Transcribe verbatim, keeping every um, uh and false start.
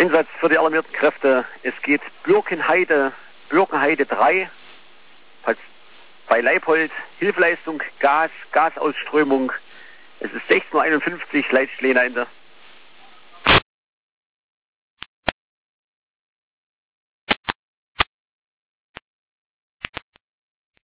Einsatz für die alarmierten Kräfte. Es geht Birkenheide, Birkenheide drei, bei Leipold, Hilfeleistung, Gas, Gasausströmung. Es ist sechzehn Uhr einundfünfzig, Leitstelle Ende.